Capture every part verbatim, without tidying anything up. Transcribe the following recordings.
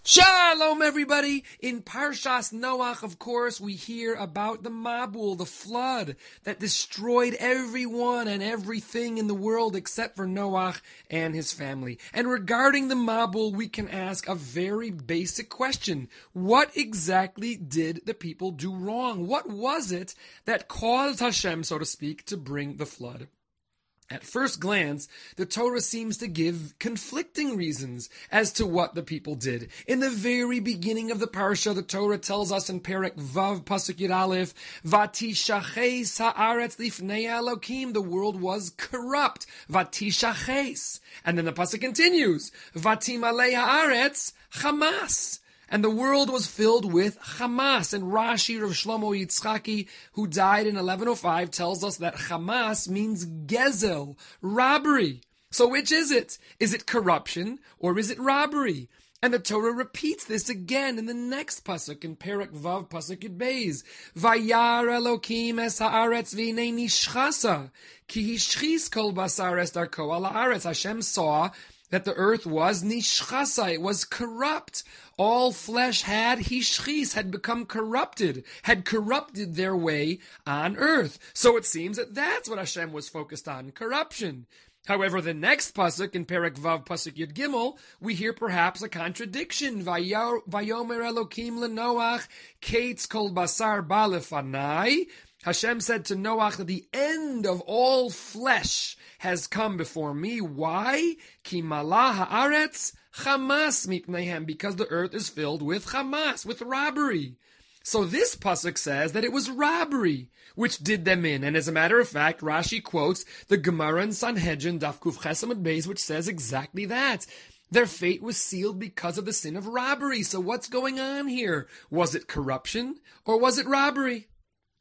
Shalom, everybody! In Parshas Noach, of course, we hear about the Mabul, the flood that destroyed everyone and everything in the world except for Noach and his family. And regarding the Mabul, we can ask a very basic question. What exactly did the people do wrong? What was it that caused Hashem, so to speak, to bring the flood? At first glance, the Torah seems to give conflicting reasons as to what the people did. In the very beginning of the parsha, the Torah tells us in Perek Vav Pasuk Yud Aleph, "Vatishaches haaretz lifnei Elokim," the world was corrupt. Vatishaches, and then the pasuk continues, "Vatimalei haaretz Hamas." And the world was filled with Hamas. And Rashi, Rav Shlomo Yitzchaki, who died in eleven oh five, tells us that Hamas means gezel, robbery. So which is it? Is it corruption or is it robbery? And the Torah repeats this again in the next pasuk, in Perek Vav Pasuk Yud Beis. Vayar Elokim es haaretz v'hinei nishchasa, ki hishchis kol basar es darko al haaretz. Hashem saw that the earth was nishchasa, it was corrupt. All flesh had hishchis, had become corrupted, had corrupted their way on earth. So it seems that that's what Hashem was focused on, corruption. However, the next pasuk, in Perek Vav Pasuk Yud Gimel, we hear perhaps a contradiction. Vayomer Elokim leNoach, Kates kol basar ba lefanai. Hashem said to Noach that the end of all flesh has come before me. Why? Ki malah haaretz Hamas mipneihem, because the earth is filled with Hamas, with robbery. So this pasuk says that it was robbery which did them in. And as a matter of fact, Rashi quotes the Gemara in Sanhedrin, Daf Kuf Ches Amud Beis, which says exactly that. Their fate was sealed because of the sin of robbery. So what's going on here? Was it corruption or was it robbery?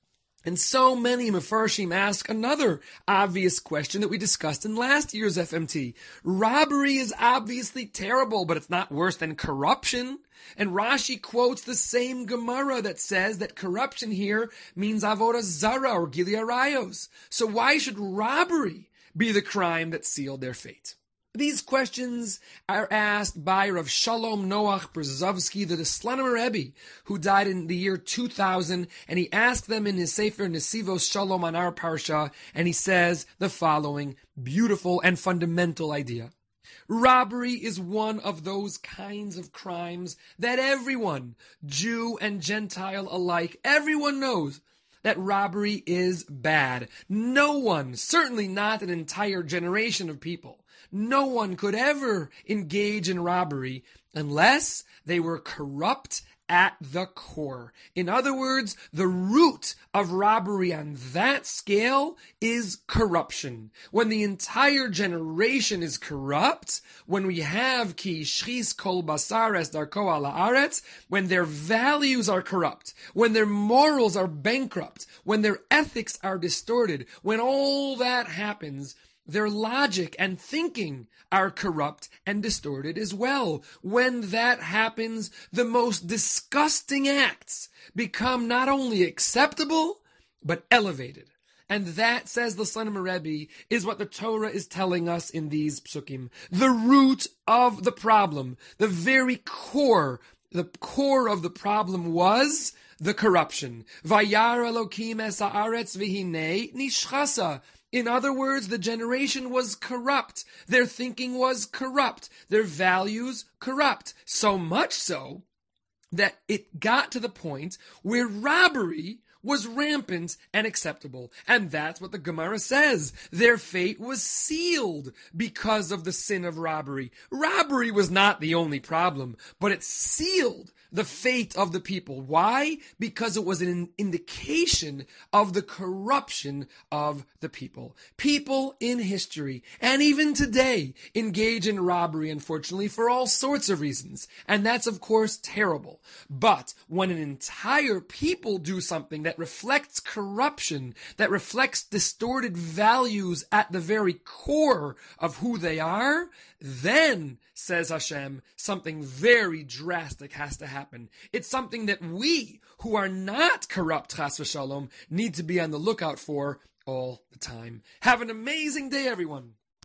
And so many Mefarshim ask another obvious question that we discussed in last year's F M T. Robbery is obviously terrible, but it's not worse than corruption. And Rashi quotes the same Gemara that says that corruption here means avodah zara or Gilead Arayos. So why should robbery be the crime that sealed their fate? These questions are asked by Rav Shalom Noach Brzezovsky, the Slonimer Rebbe, who died in the year two thousand, and he asked them in his Sefer Nesivos Shalom on our Parsha, and he says the following beautiful and fundamental idea. Robbery is one of those kinds of crimes that everyone, Jew and Gentile alike, everyone knows that robbery is bad. No one, certainly not an entire generation of people, no one could ever engage in robbery unless they were corrupt at the core. In other words, the root of robbery on that scale is corruption. When the entire generation is corrupt, when we have ki shchis kol basar es darko al haaretz, when their values are corrupt, when their morals are bankrupt, when their ethics are distorted, when all that happens, their logic and thinking are corrupt and distorted as well. When that happens, the most disgusting acts become not only acceptable, but elevated. And that, says the Slonimer Rebbe, is what the Torah is telling us in these psukim. The root of the problem, the very core, the core of the problem was the corruption. Vayar Elokim es haaretz v'hinei nishchasa. In other words, the generation was corrupt. Their thinking was corrupt. Their values corrupt. So much so that it got to the point where robbery was rampant and acceptable. And that's what the Gemara says. Their fate was sealed because of the sin of robbery. Robbery was not the only problem, but it sealed the fate of the people. Why? Because it was an indication of the corruption of the people. People in history, and even today, engage in robbery, unfortunately, for all sorts of reasons. And that's, of course, terrible. But when an entire people do something that reflects corruption, that reflects distorted values at the very core of who they are, then, says Hashem, something very drastic has to happen. It's something that we, who are not corrupt, chas v'shalom, need to be on the lookout for all the time. Have an amazing day, everyone.